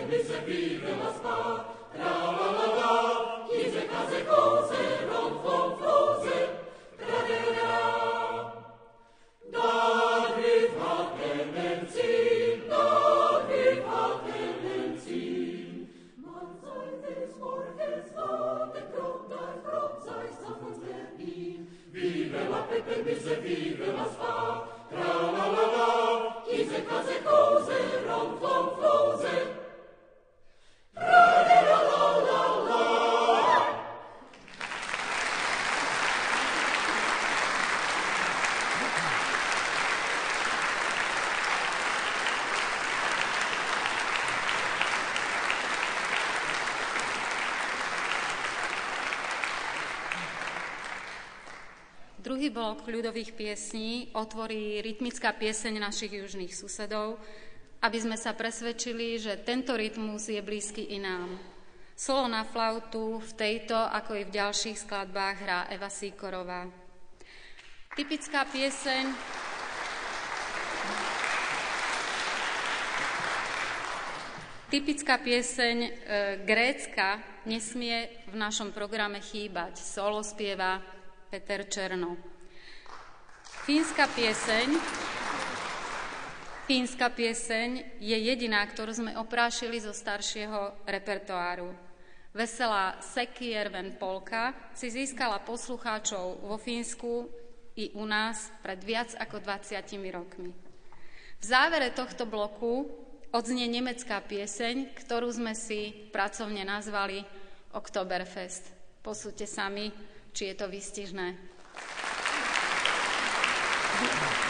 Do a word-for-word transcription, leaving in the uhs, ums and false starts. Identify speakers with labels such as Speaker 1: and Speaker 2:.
Speaker 1: Druhý blok ľudových piesní otvorí rytmická pieseň našich južných susedov, aby sme sa presvedčili, že tento rytmus je blízky i nám. Solo na flautu v tejto, ako i v ďalších skladbách hrá Eva Síkorová. Typická pieseň Typická pieseň e, grécka nesmie v našom programe chýbať. Solo spieva Peter Černo. Fínska pieseň, Fínska pieseň je jediná, ktorú sme oprášili zo staršieho repertoáru. Veselá Sekijärven polka si získala poslucháčov vo Fínsku i u nás pred viac ako dvadsiatimi rokmi. V závere tohto bloku odznie nemecká pieseň, ktorú sme si pracovne nazvali Oktoberfest. Posúďte sami, či je to výstižné.